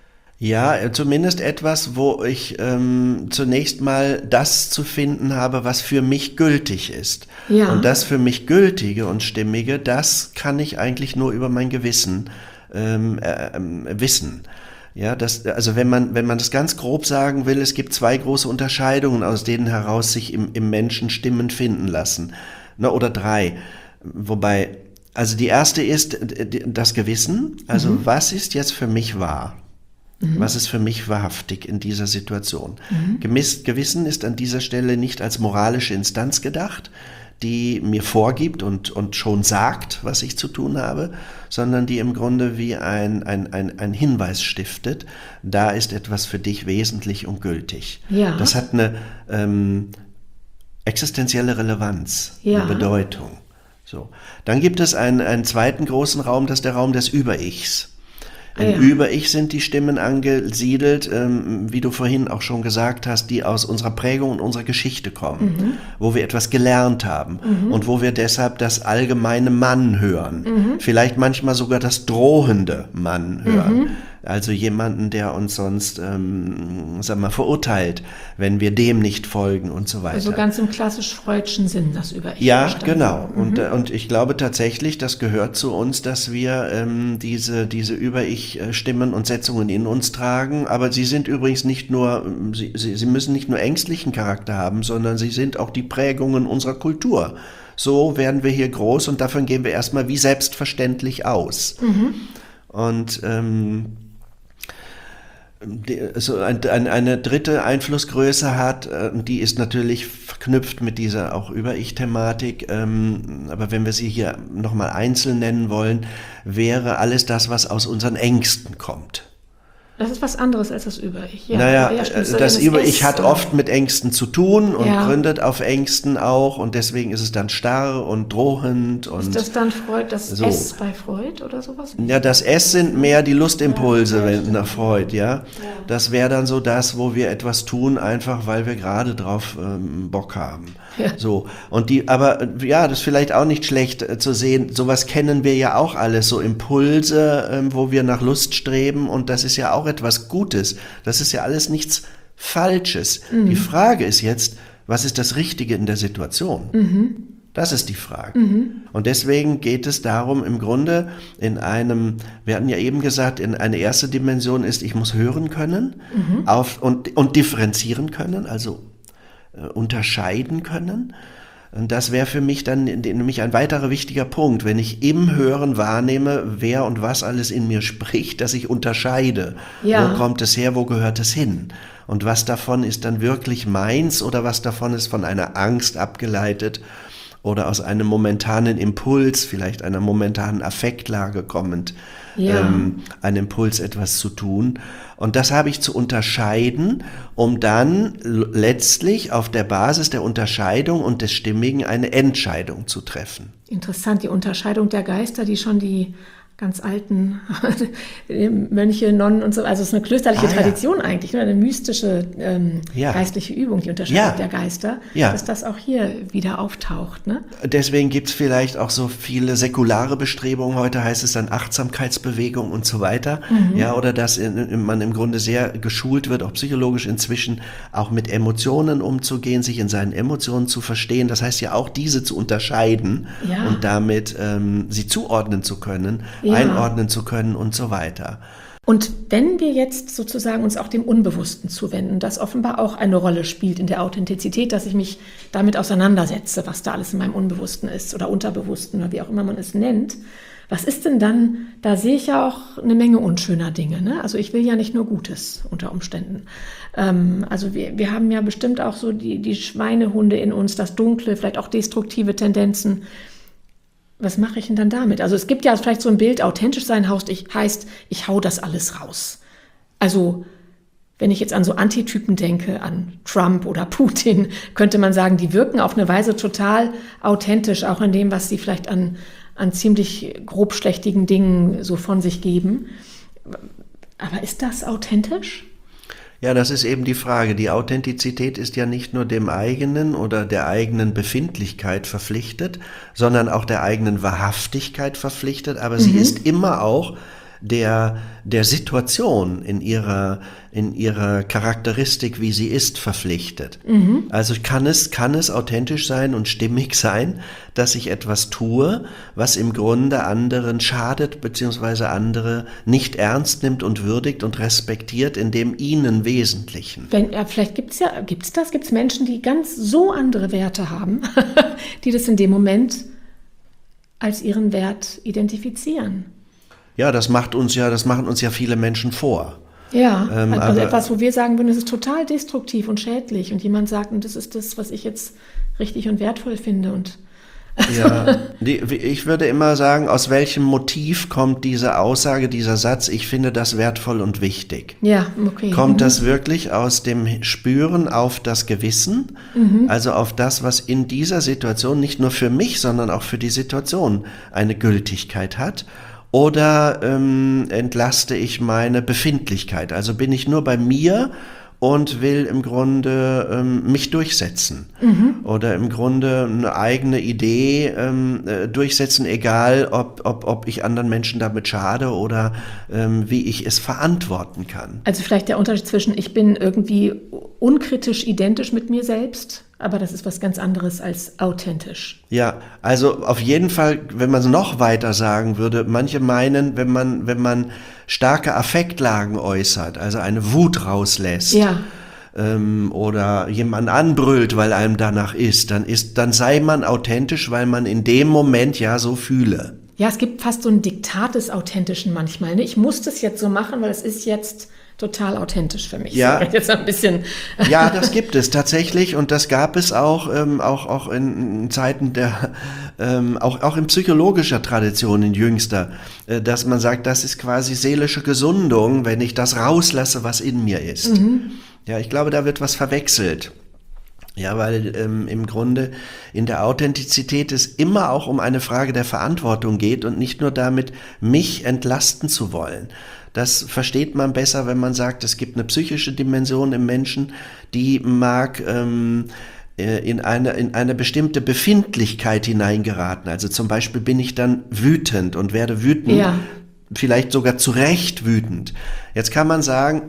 Ja, zumindest etwas, wo ich ähm, zunächst mal das zu finden habe, was für mich gültig ist. Ja. Und das für mich Gültige und Stimmige, das kann ich eigentlich nur über mein Gewissen ähm, äh, äh, wissen. Ja, das, also wenn man, wenn man das ganz grob sagen will, es gibt zwei große Unterscheidungen, aus denen heraus sich im, im Menschen Stimmen finden lassen. Na, oder drei. Wobei, also die erste ist das Gewissen. Also mhm. was ist jetzt für mich wahr? Mhm. Was ist für mich wahrhaftig in dieser Situation? Mhm. Gewiss, Gewissen ist an dieser Stelle nicht als moralische Instanz gedacht, die mir vorgibt und, und schon sagt, was ich zu tun habe, sondern die im Grunde wie ein, ein, ein, ein Hinweis stiftet, da ist etwas für dich wesentlich und gültig. Ja. Das hat eine ähm, existenzielle Relevanz, ja. eine Bedeutung. So. Dann gibt es einen, einen zweiten großen Raum, das ist der Raum des Über-Ichs. Im ja. Über-Ich sind die Stimmen angesiedelt, ähm, wie du vorhin auch schon gesagt hast, die aus unserer Prägung und unserer Geschichte kommen, mhm. wo wir etwas gelernt haben mhm. und wo wir deshalb das allgemeine Mann hören. Mhm. Vielleicht manchmal sogar das drohende Mann hören. Mhm. Also jemanden, der uns sonst, ähm, sag mal, verurteilt, wenn wir dem nicht folgen und so weiter. Also ganz im klassisch freudschen Sinn, das Über-Ich. Ja, genau. Mhm. Und, und ich glaube tatsächlich, das gehört zu uns, dass wir ähm, diese, diese Über-Ich-Stimmen und Setzungen in uns tragen. Aber sie sind übrigens nicht nur, sie, sie, sie müssen nicht nur ängstlichen Charakter haben, sondern sie sind auch die Prägungen unserer Kultur. So werden wir hier groß und davon gehen wir erstmal wie selbstverständlich aus. Mhm. Und ähm, die, so ein, ein, eine dritte Einflussgröße hat, die ist natürlich verknüpft mit dieser auch Über-Ich-Thematik, ähm, aber wenn wir sie hier nochmal einzeln nennen wollen, wäre alles das, was aus unseren Ängsten kommt. Das ist was anderes als das Über-Ich. Ja, naja, ja, das, das Über-Ich hat oft mit Ängsten zu tun und ja. gründet auf Ängsten auch und deswegen ist es dann starr und drohend. Und ist das dann Freud, das so. S bei Freud oder sowas? Ja, das S sind mehr die Lustimpulse, ja, wenn nach Freud, ja. ja. Das wäre dann so das, wo wir etwas tun, einfach weil wir gerade drauf ähm, Bock haben. Ja. So. Und die, aber ja, das ist vielleicht auch nicht schlecht äh, zu sehen, sowas kennen wir ja auch alles, so Impulse, ähm, wo wir nach Lust streben und das ist ja auch etwas Gutes. Das ist ja alles nichts Falsches. Mhm. Die Frage ist jetzt, was ist das Richtige in der Situation? Mhm. Das ist die Frage. Mhm. Und deswegen geht es darum, im Grunde in einem, wir hatten ja eben gesagt, in eine erste Dimension ist, ich muss hören können mhm. auf, und, und differenzieren können, also äh, unterscheiden können. Und das wäre für mich dann nämlich ein weiterer wichtiger Punkt, wenn ich im Hören wahrnehme, wer und was alles in mir spricht, dass ich unterscheide. Ja. Wo kommt es her, wo gehört es hin? Und was davon ist dann wirklich meins oder was davon ist von einer Angst abgeleitet oder aus einem momentanen Impuls, vielleicht einer momentanen Affektlage kommend, ja. ähm, ein Impuls, etwas zu tun. Und das habe ich zu unterscheiden, um dann letztlich auf der Basis der Unterscheidung und des Stimmigen eine Entscheidung zu treffen. Interessant, die Unterscheidung der Geister, die schon die ganz alten Mönche, Nonnen und so, also es ist eine klösterliche ah, Tradition ja. eigentlich, ne? Eine mystische ähm, ja. geistliche Übung, die Unterscheidung ja. der Geister, ja. dass das auch hier wieder auftaucht. Ne? Deswegen gibt es vielleicht auch so viele säkulare Bestrebungen, heute heißt es dann Achtsamkeitsbewegung und so weiter, mhm. ja, oder dass in, in, man im Grunde sehr geschult wird, auch psychologisch inzwischen, auch mit Emotionen umzugehen, sich in seinen Emotionen zu verstehen, das heißt ja auch diese zu unterscheiden ja. und damit ähm, sie zuordnen zu können, ja. einordnen zu können und so weiter. Und wenn wir jetzt sozusagen uns auch dem Unbewussten zuwenden, das offenbar auch eine Rolle spielt in der Authentizität, dass ich mich damit auseinandersetze, was da alles in meinem Unbewussten ist oder Unterbewussten oder wie auch immer man es nennt, was ist denn dann, da sehe ich ja auch eine Menge unschöner Dinge, ne? Also ich will ja nicht nur Gutes unter Umständen. Ähm, also wir, wir haben ja bestimmt auch so die, die Schweinehunde in uns, das Dunkle, vielleicht auch destruktive Tendenzen. Was mache ich denn dann damit? Also es gibt ja vielleicht so ein Bild, authentisch sein heißt, ich, heißt, ich hau das alles raus. Also wenn ich jetzt an so Antitypen denke, an Trump oder Putin, könnte man sagen, die wirken auf eine Weise total authentisch, auch in dem, was sie vielleicht an, an ziemlich grobschlächtigen Dingen so von sich geben. Aber ist das authentisch? Ja, das ist eben die Frage. Die Authentizität ist ja nicht nur dem eigenen oder der eigenen Befindlichkeit verpflichtet, sondern auch der eigenen Wahrhaftigkeit verpflichtet, aber mhm. sie ist immer auch der, der Situation in ihrer, in ihrer Charakteristik, wie sie ist, verpflichtet. Mhm. Also kann es, kann es authentisch sein und stimmig sein, dass ich etwas tue, was im Grunde anderen schadet, beziehungsweise andere nicht ernst nimmt und würdigt und respektiert in dem ihnen Wesentlichen. Wenn, ja, vielleicht gibt's ja, gibt's das, gibt's Menschen, die ganz so andere Werte haben, die das in dem Moment als ihren Wert identifizieren. Ja, das macht uns ja, das machen uns ja viele Menschen vor. Ja, ähm, also etwas, wo wir sagen würden, das ist total destruktiv und schädlich und jemand sagt, und das ist das, was ich jetzt richtig und wertvoll finde und also. Ja, die, ich würde immer sagen, aus welchem Motiv kommt diese Aussage, dieser Satz, ich finde das wertvoll und wichtig? Ja, okay. Kommt mhm. das wirklich aus dem Spüren auf das Gewissen, mhm. also auf das, was in dieser Situation nicht nur für mich, sondern auch für die Situation eine Gültigkeit hat? Oder ähm, entlaste ich meine Befindlichkeit? Also bin ich nur bei mir und will im Grunde ähm, mich durchsetzen. Mhm. Oder im Grunde eine eigene Idee ähm, äh, durchsetzen, egal ob, ob, ob ich anderen Menschen damit schade oder ähm, wie ich es verantworten kann. Also vielleicht der Unterschied zwischen, ich bin irgendwie unkritisch identisch mit mir selbst, aber das ist was ganz anderes als authentisch. Ja, also auf jeden Fall, wenn man es noch weiter sagen würde, manche meinen, wenn man, wenn man starke Affektlagen äußert, also eine Wut rauslässt, ja. ähm, oder jemanden anbrüllt, weil einem danach ist, dann ist, dann sei man authentisch, weil man in dem Moment ja so fühle. Ja, es gibt fast so ein Diktat des Authentischen manchmal. Ne? Ich muss das jetzt so machen, weil es ist jetzt total authentisch für mich. Ja. So, jetzt ein bisschen. Ja, das gibt es tatsächlich und das gab es auch, ähm, auch, auch in, in Zeiten der, ähm, auch, auch in psychologischer Tradition, in jüngster, äh, dass man sagt, das ist quasi seelische Gesundung, wenn ich das rauslasse, was in mir ist. Mhm. Ja, ich glaube, da wird was verwechselt. Ja, weil ähm, im Grunde in der Authentizität es immer auch um eine Frage der Verantwortung geht und nicht nur damit, mich entlasten zu wollen. Das versteht man besser, wenn man sagt, es gibt eine psychische Dimension im Menschen, die mag ähm, in eine, in eine bestimmte Befindlichkeit hineingeraten. Also zum Beispiel bin ich dann wütend und werde wütend, ja. Vielleicht sogar zu Recht wütend. Jetzt kann man sagen,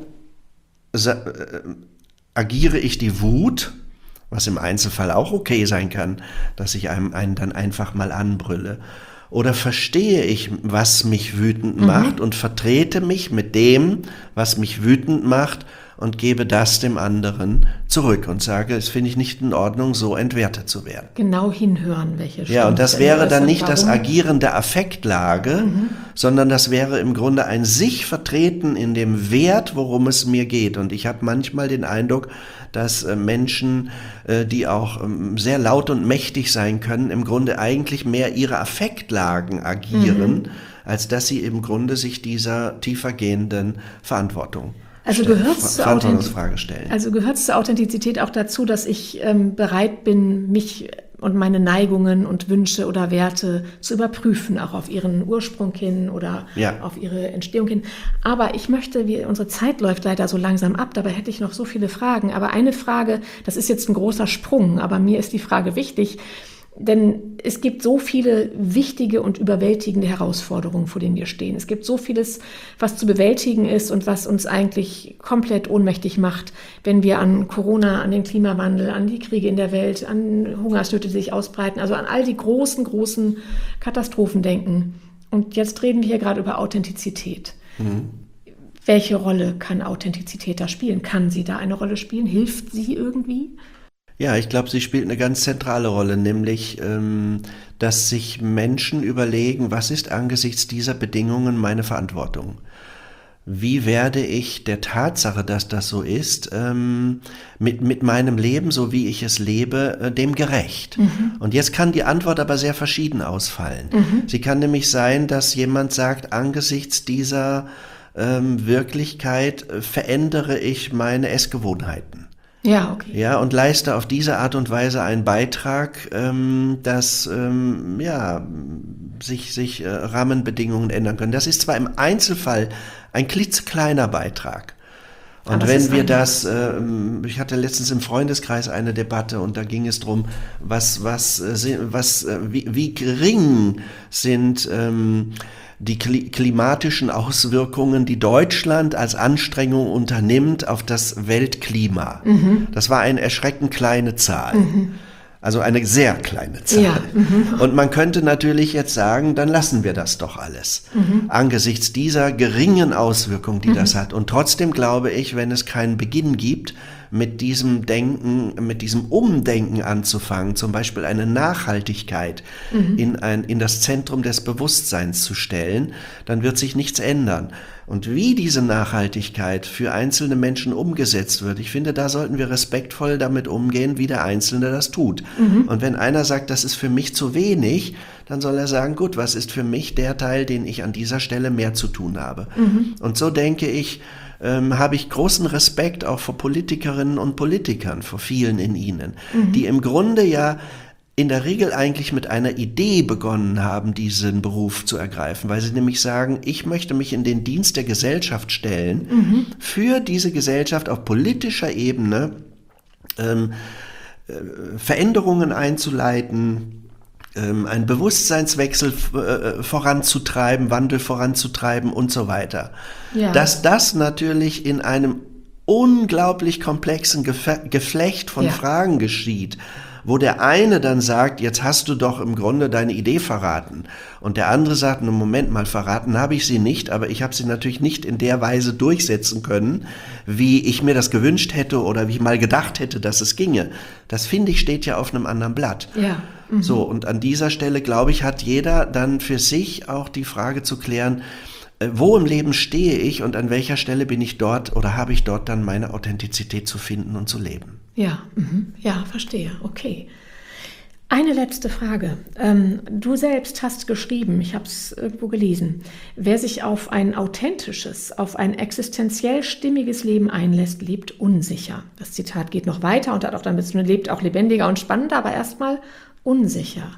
sa- äh, agiere ich die Wut, was im Einzelfall auch okay sein kann, dass ich einem einen dann einfach mal anbrülle. Oder verstehe ich, was mich wütend macht mhm. und vertrete mich mit dem, was mich wütend macht und gebe das dem anderen zurück und sage, es finde ich nicht in Ordnung, so entwertet zu werden. Genau hinhören, welche Stimme. Ja, und das wäre dann nicht das Agieren der Affektlage, mhm. sondern das wäre im Grunde ein sich vertreten in dem Wert, worum es mir geht. Und ich habe manchmal den Eindruck, dass äh, Menschen, äh, die auch ähm, sehr laut und mächtig sein können, im Grunde eigentlich mehr ihre Affektlagen agieren, mhm. als dass sie im Grunde sich dieser tiefergehenden Verantwortung Also gehört es zur, Authentiz- also gehört es zur Authentizität auch dazu, dass ich ähm, bereit bin, mich und meine Neigungen und Wünsche oder Werte zu überprüfen, auch auf ihren Ursprung hin oder ja. auf ihre Entstehung hin. Aber ich möchte, wie unsere Zeit läuft leider so langsam ab, dabei hätte ich noch so viele Fragen. Aber eine Frage, das ist jetzt ein großer Sprung, aber mir ist die Frage wichtig, denn es gibt so viele wichtige und überwältigende Herausforderungen, vor denen wir stehen. Es gibt so vieles, was zu bewältigen ist und was uns eigentlich komplett ohnmächtig macht, wenn wir an Corona, an den Klimawandel, an die Kriege in der Welt, an Hungersnöte, die sich ausbreiten, also an all die großen, großen Katastrophen denken. Und jetzt reden wir hier gerade über Authentizität. Mhm. Welche Rolle kann Authentizität da spielen? Kann sie da eine Rolle spielen? Hilft sie irgendwie? Ja, ich glaube, sie spielt eine ganz zentrale Rolle, nämlich, ähm, dass sich Menschen überlegen, was ist angesichts dieser Bedingungen meine Verantwortung? Wie werde ich der Tatsache, dass das so ist, ähm, mit, mit meinem Leben, so wie ich es lebe, äh, dem gerecht? Mhm. Und jetzt kann die Antwort aber sehr verschieden ausfallen. Mhm. Sie kann nämlich sein, dass jemand sagt, angesichts dieser ähm, Wirklichkeit äh, verändere ich meine Essgewohnheiten. Ja, okay. Ja, und leiste auf diese Art und Weise einen Beitrag, ähm, dass ähm, ja, sich, sich äh, Rahmenbedingungen ändern können. Das ist zwar im Einzelfall ein klitzekleiner Beitrag. Und ja, wenn wir das, äh, ich hatte letztens im Freundeskreis eine Debatte und da ging es drum, was, was, äh, was, äh, wie, wie gering sind ähm, die klimatischen Auswirkungen, die Deutschland als Anstrengung unternimmt auf das Weltklima. Mhm. Das war eine erschreckend kleine Zahl. Mhm. Also eine sehr kleine Zahl. Ja. Mhm. Und man könnte natürlich jetzt sagen, dann lassen wir das doch alles. Mhm. Angesichts dieser geringen Auswirkungen, die mhm. das hat. Und trotzdem glaube ich, wenn es keinen Beginn gibt, mit diesem Denken, mit diesem Umdenken anzufangen, zum Beispiel eine Nachhaltigkeit mhm. in ein, in das Zentrum des Bewusstseins zu stellen, dann wird sich nichts ändern. Und wie diese Nachhaltigkeit für einzelne Menschen umgesetzt wird, ich finde, da sollten wir respektvoll damit umgehen, wie der Einzelne das tut. Mhm. Und wenn einer sagt, das ist für mich zu wenig, dann soll er sagen, gut, was ist für mich der Teil, den ich an dieser Stelle mehr zu tun habe? Mhm. Und so denke ich, Ähm, habe ich großen Respekt auch vor Politikerinnen und Politikern, vor vielen in ihnen, mhm. die im Grunde ja in der Regel eigentlich mit einer Idee begonnen haben, diesen Beruf zu ergreifen, weil sie nämlich sagen, ich möchte mich in den Dienst der Gesellschaft stellen, mhm. für diese Gesellschaft auf politischer Ebene ähm, äh, Veränderungen einzuleiten, einen Bewusstseinswechsel äh, voranzutreiben, Wandel voranzutreiben und so weiter. Ja. Dass das natürlich in einem unglaublich komplexen Gef- Geflecht von ja. Fragen geschieht, wo der eine dann sagt, jetzt hast du doch im Grunde deine Idee verraten. Und der andere sagt, no, Moment mal, verraten habe ich sie nicht, aber ich habe sie natürlich nicht in der Weise durchsetzen können, wie ich mir das gewünscht hätte oder wie ich mal gedacht hätte, dass es ginge. Das, finde ich, steht ja auf einem anderen Blatt. Ja. Mhm. So, und an dieser Stelle, glaube ich, hat jeder dann für sich auch die Frage zu klären, wo im Leben stehe ich und an welcher Stelle bin ich dort oder habe ich dort dann meine Authentizität zu finden und zu leben. Ja, mhm. ja, verstehe. Okay. Eine letzte Frage. Ähm, du selbst hast geschrieben, ich habe es irgendwo gelesen, wer sich auf ein authentisches, auf ein existenziell stimmiges Leben einlässt, lebt unsicher. Das Zitat geht noch weiter und hat auch damit zu tun, lebt auch lebendiger und spannender, aber erstmal unsicher.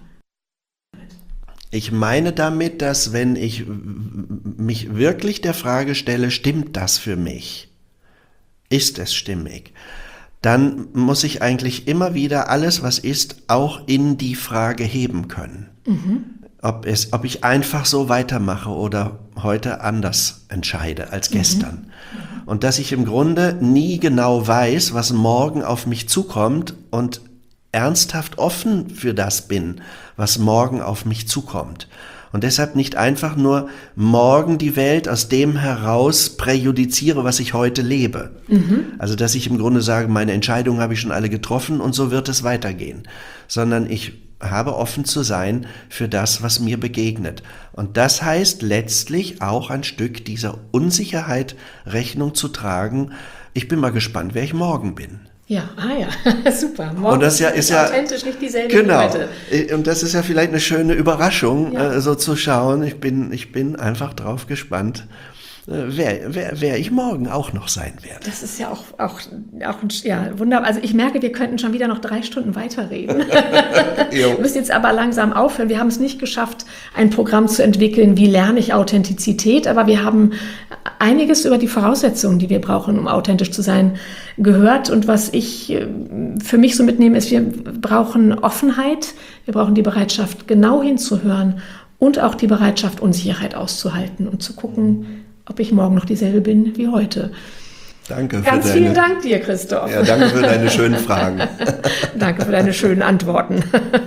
Ich meine damit, dass wenn ich mich wirklich der Frage stelle, stimmt das für mich? Ist es stimmig? Dann muss ich eigentlich immer wieder alles, was ist, auch in die Frage heben können. Mhm. Ob es, ob ich einfach so weitermache oder heute anders entscheide als gestern. Mhm. Und dass ich im Grunde nie genau weiß, was morgen auf mich zukommt und ernsthaft offen für das bin, was morgen auf mich zukommt. Und deshalb nicht einfach nur morgen die Welt aus dem heraus präjudiziere, was ich heute lebe. Mhm. Also dass ich im Grunde sage, meine Entscheidungen habe ich schon alle getroffen und so wird es weitergehen. Sondern ich habe offen zu sein für das, was mir begegnet. Und das heißt letztlich auch ein Stück dieser Unsicherheit Rechnung zu tragen. Ich bin mal gespannt, wer ich morgen bin. Ja, ah ja, super. Morgen und das ja, ist ja authentisch nicht dieselbe genau. wie heute. Und das ist ja vielleicht eine schöne Überraschung, ja. äh, so zu schauen. Ich bin, ich bin einfach drauf gespannt, äh, wer, wer, wer ich morgen auch noch sein werde. Das ist ja auch, auch, auch ja, wunderbar. Also ich merke, wir könnten schon wieder noch drei Stunden weiterreden. Wir müssen jetzt aber langsam aufhören. Wir haben es nicht geschafft, ein Programm zu entwickeln, wie lerne ich Authentizität, aber wir haben einiges über die Voraussetzungen, die wir brauchen, um authentisch zu sein, gehört. Und was ich für mich so mitnehme, ist, wir brauchen Offenheit, wir brauchen die Bereitschaft, genau hinzuhören und auch die Bereitschaft, Unsicherheit auszuhalten und zu gucken, ob ich morgen noch dieselbe bin wie heute. Danke für Ganz deine, vielen Dank dir, Christoph. Ja, danke für deine schönen Fragen. Danke für deine schönen Antworten.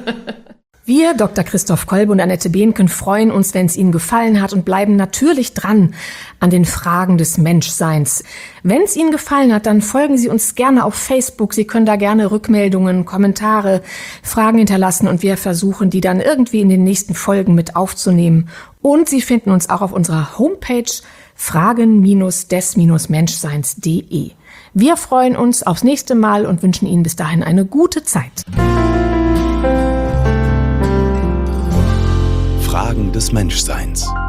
Wir, Doktor Christoph Kolbe und Annette Behnken, freuen uns, wenn es Ihnen gefallen hat und bleiben natürlich dran an den Fragen des Menschseins. Wenn es Ihnen gefallen hat, dann folgen Sie uns gerne auf Facebook. Sie können da gerne Rückmeldungen, Kommentare, Fragen hinterlassen und wir versuchen, die dann irgendwie in den nächsten Folgen mit aufzunehmen. Und Sie finden uns auch auf unserer Homepage fragen des Menschseins punkt de. Wir freuen uns aufs nächste Mal und wünschen Ihnen bis dahin eine gute Zeit. Fragen des Menschseins.